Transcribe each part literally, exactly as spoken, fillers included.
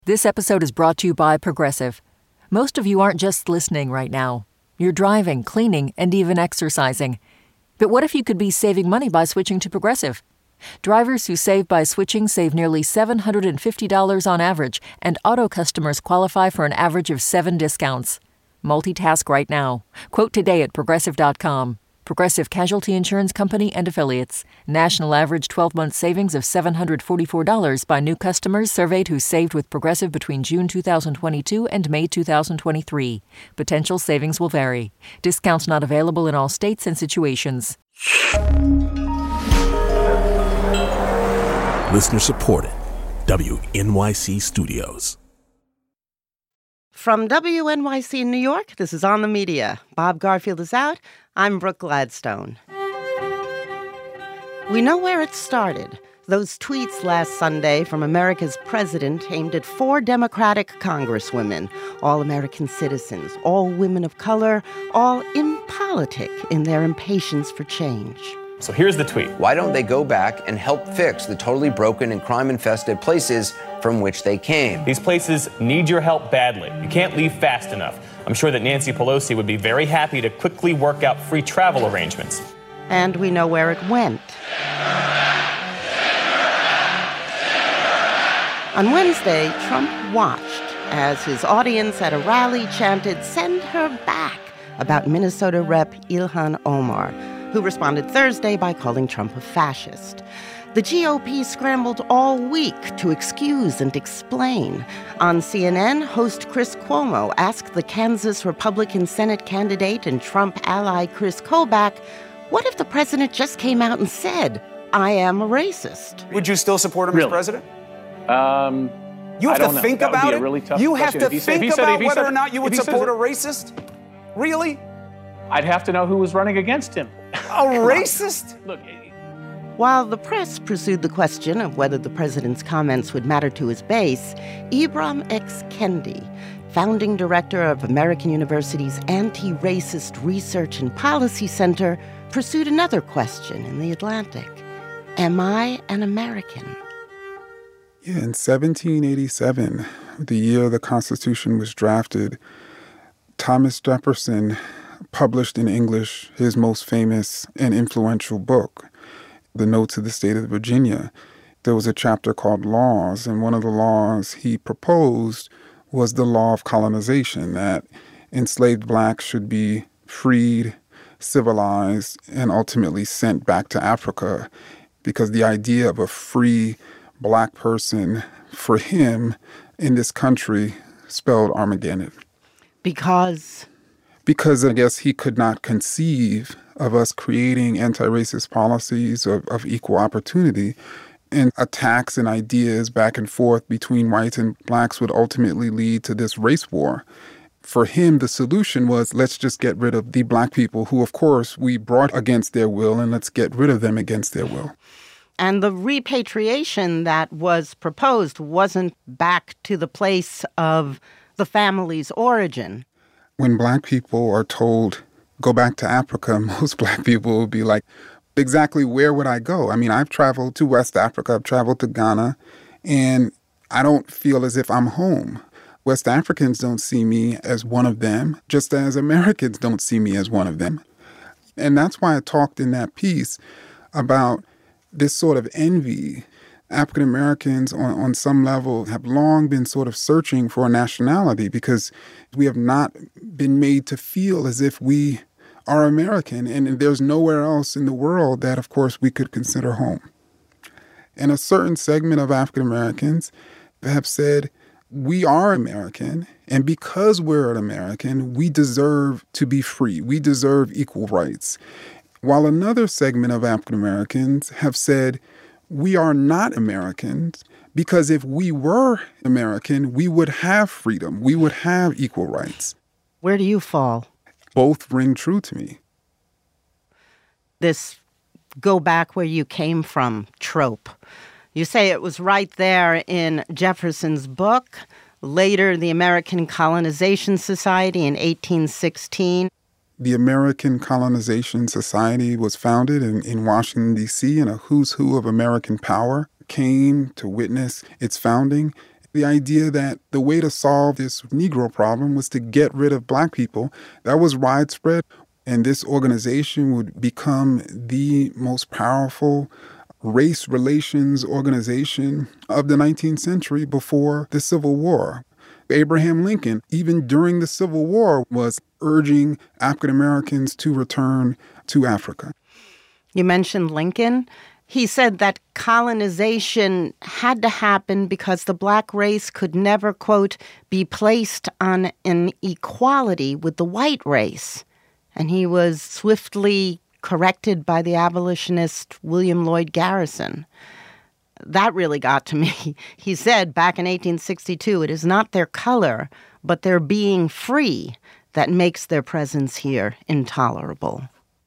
This episode is brought to you by Progressive. Most of you aren't just listening right now. You're driving, cleaning, and even exercising. But what if you could be saving money by switching to Progressive? Drivers who save by switching save nearly seven hundred fifty dollars on average, and auto customers qualify for an average of seven discounts. Multitask right now. Quote today at Progressive dot com. Progressive Casualty Insurance Company and Affiliates. National average twelve-month savings of seven hundred forty-four dollars by new customers surveyed who saved with Progressive between June two thousand twenty-two and May two thousand twenty-three. Potential savings will vary. Discounts not available in all states and situations. Listener supported. W N Y C Studios. From W N Y C in New York, this is On the Media. Bob Garfield is out. I'm Brooke Gladstone. We know where it started. Those tweets last Sunday from America's president aimed at four Democratic congresswomen, all American citizens, all women of color, all impolitic in their impatience for change. So here's the tweet. Why don't they go back and help fix the totally broken and crime-infested places from which they came? These places need your help badly. You can't leave fast enough. I'm sure that Nancy Pelosi would be very happy to quickly work out free travel arrangements. And we know where it went. On Wednesday, Trump watched as his audience at a rally chanted, "Send her back," about Minnesota Rep Ilhan Omar, who responded Thursday by calling Trump a fascist. The G O P scrambled all week to excuse and explain. On C N N, host Chris Cuomo asked the Kansas Republican Senate candidate and Trump ally Chris Kobach, what if the president just came out and said, "I am a racist"? Would you still support him really? as president? Um, you have I to don't think know. That about would be it? a really tough you have question. to If he said- think if he said- about if he whether said- or not you would if he support said- a racist? Really? I'd have to know who was running against him. A racist? Look. While the press pursued the question of whether the president's comments would matter to his base, Ibram X. Kendi, founding director of American University's Anti-Racist Research and Policy Center, pursued another question in The Atlantic. Am I an American? Yeah, in seventeen eighty-seven, the year the Constitution was drafted, Thomas Jefferson published in English his most famous and influential book, The Notes of the State of Virginia. There was a chapter called Laws, and one of the laws he proposed was the law of colonization, that enslaved blacks should be freed, civilized, and ultimately sent back to Africa, because the idea of a free black person for him in this country spelled Armageddon. Because? Because I guess he could not conceive of us creating anti-racist policies of, of equal opportunity, and attacks and ideas back and forth between whites and blacks would ultimately lead to this race war. For him, the solution was, let's just get rid of the black people who, of course, we brought against their will, and let's get rid of them against their will. And the repatriation that was proposed wasn't back to the place of the family's origin. When black people are told, go back to Africa, most black people will be like, exactly where would I go? I mean, I've traveled to West Africa, I've traveled to Ghana, and I don't feel as if I'm home. West Africans don't see me as one of them, just as Americans don't see me as one of them. And that's why I talked in that piece about this sort of envy. African Americans on, on some level have long been sort of searching for a nationality because we have not been made to feel as if we are American. And there's nowhere else in the world that, of course, we could consider home. And a certain segment of African Americans have said, we are American, and because we're an American, we deserve to be free. We deserve equal rights. While another segment of African Americans have said, we are not Americans because if we were American, we would have freedom. We would have equal rights. Where do you fall? Both ring true to me. This go back where you came from trope. You say it was right there in Jefferson's book, later the American Colonization Society in eighteen sixteen. The American Colonization Society was founded in, in Washington, D C, and a who's who of American power came to witness its founding. The idea that the way to solve this Negro problem was to get rid of black people, that was widespread. And this organization would become the most powerful race relations organization of the nineteenth century before the Civil War. Abraham Lincoln, even during the Civil War, was urging African Americans to return to Africa. You mentioned Lincoln. He said that colonization had to happen because the black race could never, quote, be placed on an equality with the white race. And he was swiftly corrected by the abolitionist William Lloyd Garrison. That really got to me. He said back in eighteen sixty-two, it is not their color, but their being free that makes their presence here intolerable.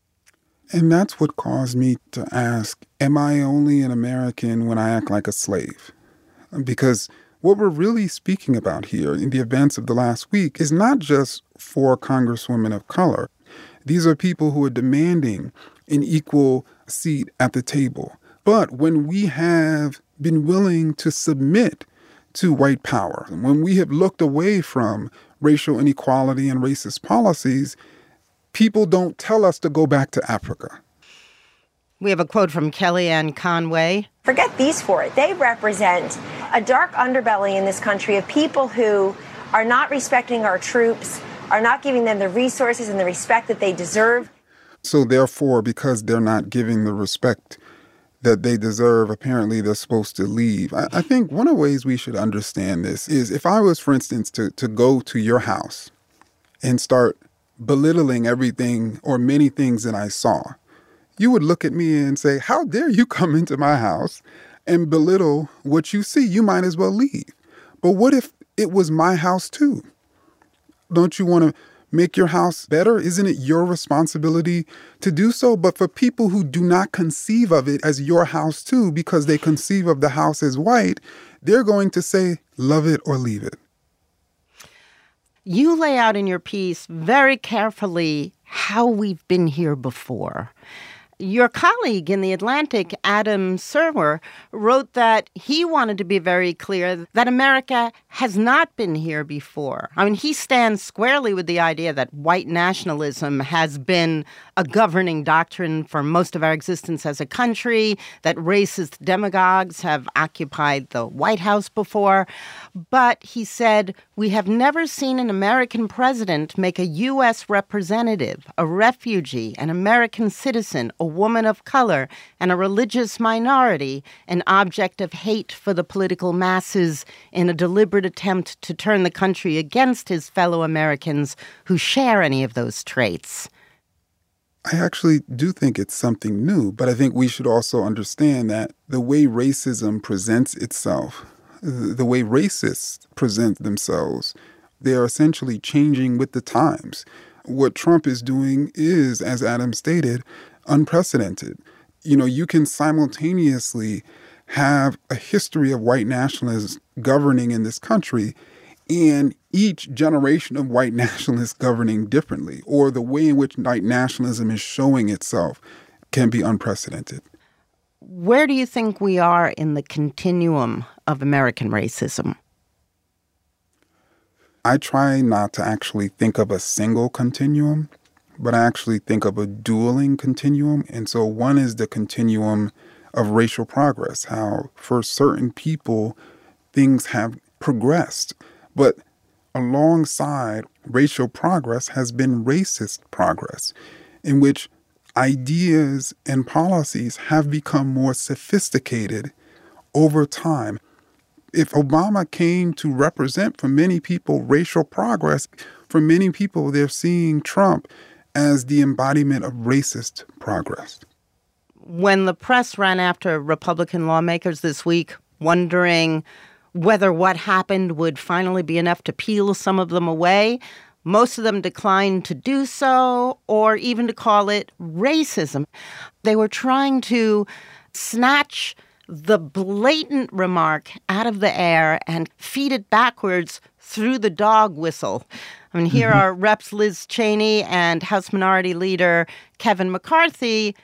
And that's what caused me to ask, am I only an American when I act like a slave? Because what we're really speaking about here in the events of the last week is not just four congresswomen of color. These are people who are demanding an equal seat at the table. But when we have been willing to submit to white power, when we have looked away from racial inequality and racist policies, people don't tell us to go back to Africa. We have a quote from Kellyanne Conway. Forget these four. They represent a dark underbelly in this country of people who are not respecting our troops, are not giving them the resources and the respect that they deserve. So therefore, because they're not giving the respect that they deserve, apparently they're supposed to leave. I, I think one of the ways we should understand this is if I was, for instance, to, to go to your house and start belittling everything or many things that I saw, you would look at me and say, how dare you come into my house and belittle what you see? You might as well leave. But what if it was my house too? Don't you want to make your house better? Isn't it your responsibility to do so? But for people who do not conceive of it as your house too, because they conceive of the house as white, they're going to say, love it or leave it. You lay out in your piece very carefully how we've been here before. Your colleague in The Atlantic, Adam Serwer, wrote that he wanted to be very clear that America has not been here before. I mean, he stands squarely with the idea that white nationalism has been a governing doctrine for most of our existence as a country, that racist demagogues have occupied the White House before. But he said, we have never seen an American president make a U S representative, a refugee, an American citizen, a woman of color, and a religious minority an object of hate for the political masses in a deliberate attempt to turn the country against his fellow Americans who share any of those traits. I actually do think it's something new, but I think we should also understand that the way racism presents itself, the way racists present themselves, they are essentially changing with the times. What Trump is doing is, as Adam stated, unprecedented. You know, you can simultaneously have a history of white nationalists governing in this country and each generation of white nationalists governing differently, or the way in which white nationalism is showing itself can be unprecedented. Where do you think we are in the continuum of American racism? I try not to actually think of a single continuum, but I actually think of a dueling continuum. And so one is the continuum of racial progress, how for certain people, things have progressed. But alongside racial progress has been racist progress, in which ideas and policies have become more sophisticated over time. If Obama came to represent for many people racial progress, for many people they're seeing Trump as the embodiment of racist progress. When the press ran after Republican lawmakers this week, wondering whether what happened would finally be enough to peel some of them away, most of them declined to do so or even to call it racism. They were trying to snatch the blatant remark out of the air and feed it backwards through the dog whistle. I mean, here mm-hmm. are Reps Liz Cheney and House Minority Leader Kevin McCarthy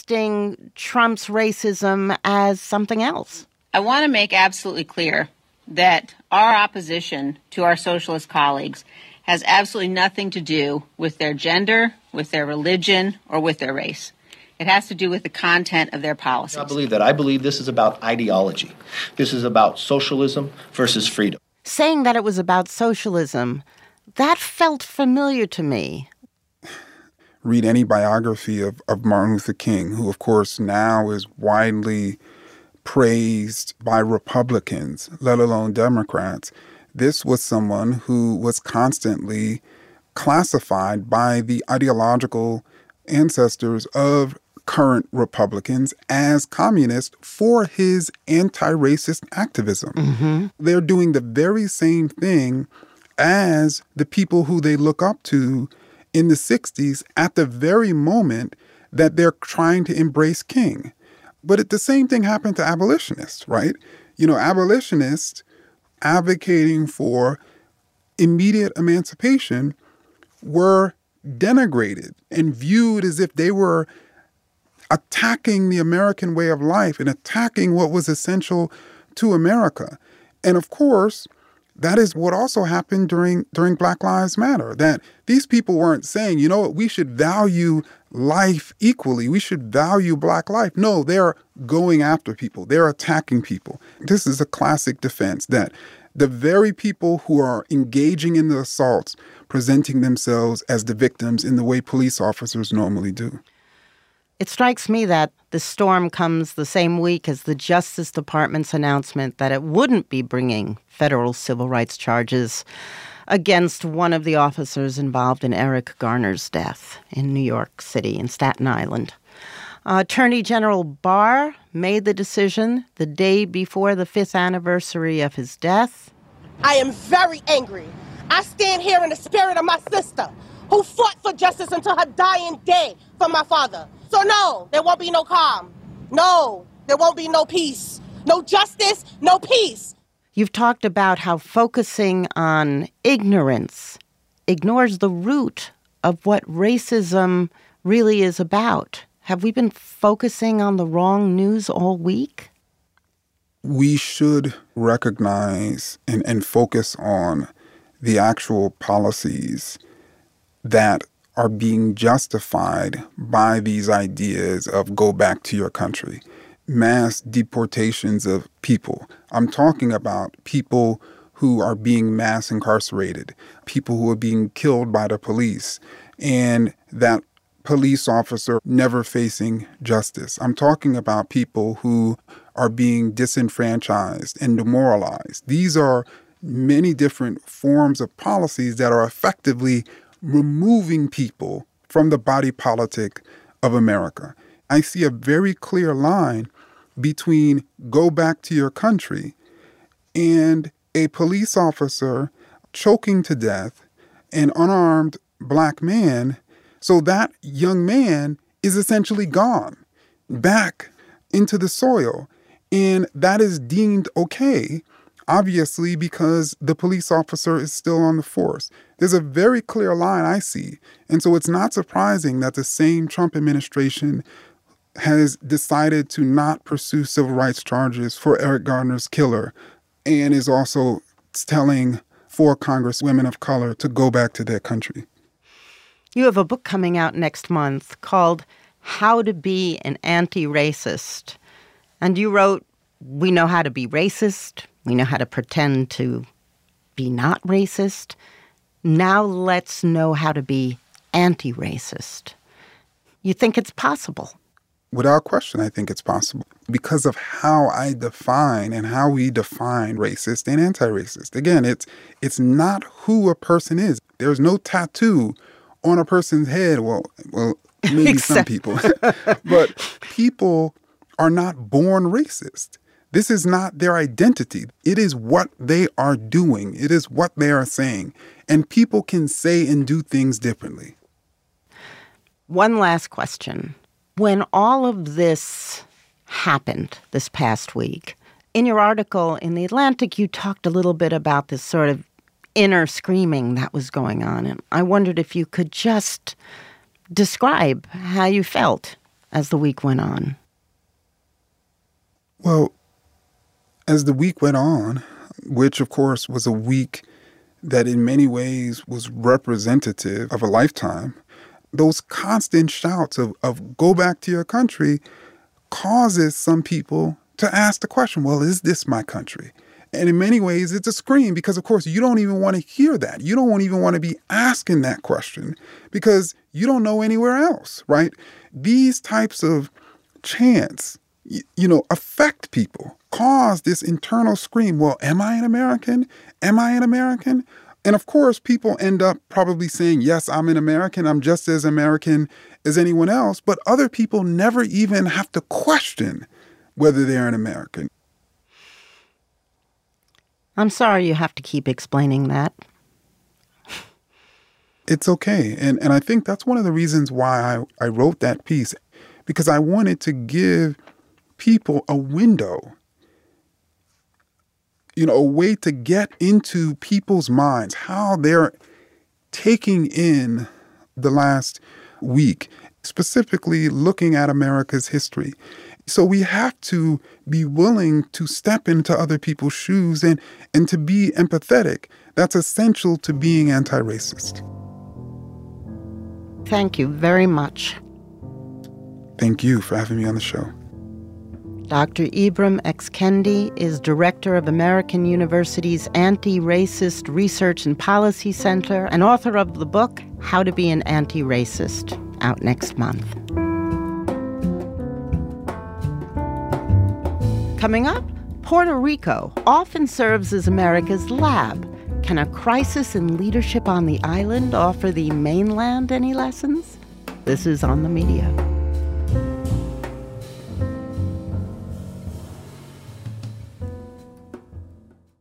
recasting Trump's racism as something else. I want to make absolutely clear that our opposition to our socialist colleagues has absolutely nothing to do with their gender, with their religion, or with their race. It has to do with the content of their policies. I believe that. I believe this is about ideology. This is about socialism versus freedom. Saying that it was about socialism, that felt familiar to me. Read any biography of, of Martin Luther King, who, of course, now is widely praised by Republicans, let alone Democrats. This was someone who was constantly classified by the ideological ancestors of current Republicans as communist for his anti-racist activism. Mm-hmm. They're doing the very same thing as the people who they look up to in the sixties at the very moment that they're trying to embrace King. But it, the same thing happened to abolitionists, right? You know, abolitionists advocating for immediate emancipation were denigrated and viewed as if they were attacking the American way of life and attacking what was essential to America. And of course, that is what also happened during during Black Lives Matter, that these people weren't saying, you know what, we should value life equally. We should value Black life. No, they're going after people. They're attacking people. This is a classic defense that the very people who are engaging in the assaults presenting themselves as the victims in the way police officers normally do. It strikes me that the storm comes the same week as the Justice Department's announcement that it wouldn't be bringing federal civil rights charges against one of the officers involved in Eric Garner's death in New York City, in Staten Island. Uh, Attorney General Barr made the decision the day before the fifth anniversary of his death. I am very angry. I stand here in the spirit of my sister, who fought for justice until her dying day for my father. So no, there won't be no calm. No, there won't be no peace. No justice, no peace. You've talked about how focusing on ignorance ignores the root of what racism really is about. Have we been focusing on the wrong news all week? We should recognize and, and focus on the actual policies that are being justified by these ideas of go back to your country. Mass deportations of people. I'm talking about people who are being mass incarcerated, people who are being killed by the police, and that police officer never facing justice. I'm talking about people who are being disenfranchised and demoralized. These are many different forms of policies that are effectively removing people from the body politic of America. I see a very clear line between go back to your country and a police officer choking to death an unarmed Black man, so that young man is essentially gone back into the soil. And that is deemed okay, obviously, because the police officer is still on the force. There's a very clear line I see. And so it's not surprising that the same Trump administration has decided to not pursue civil rights charges for Eric Garner's killer and is also telling four Congresswomen of color to go back to their country. You have a book coming out next month called How to Be an Anti-Racist. And you wrote, we know how to be racist. We know how to pretend to be not racist. Now let's know how to be anti-racist. You think it's possible? Without question, I think it's possible because of how I define and how we define racist and anti-racist. Again, it's it's not who a person is. There's no tattoo on a person's head. Well, well, maybe some people. But people are not born racist. This is not their identity. It is what they are doing. It is what they are saying. And people can say and do things differently. One last question. When all of this happened this past week, in your article in The Atlantic, you talked a little bit about this sort of inner screaming that was going on. And I wondered if you could just describe how you felt as the week went on. Well, as the week went on, which, of course, was a week that in many ways was representative of a lifetime, those constant shouts of, of go back to your country causes some people to ask the question, well, is this my country? And in many ways, it's a scream because, of course, you don't even want to hear that. You don't even want to be asking that question because you don't know anywhere else, right? These types of chants, you, you know, affect people, cause this internal scream. Well, am I an American? Am I an American? And of course, people end up probably saying, yes, I'm an American. I'm just as American as anyone else. But other people never even have to question whether they're an American. I'm sorry you have to keep explaining that. It's okay. And and I think that's one of the reasons why I, I wrote that piece, because I wanted to give people a window, you know, a way to get into people's minds, how they're taking in the last week, specifically looking at America's history. So we have to be willing to step into other people's shoes and, and to be empathetic. That's essential to being anti-racist. Thank you very much. Thank you for having me on the show. Doctor Ibram X. Kendi is director of American University's Anti-Racist Research and Policy Center and author of the book, How to Be an Anti-Racist, out next month. Coming up, Puerto Rico often serves as America's lab. Can a crisis in leadership on the island offer the mainland any lessons? This is On the Media.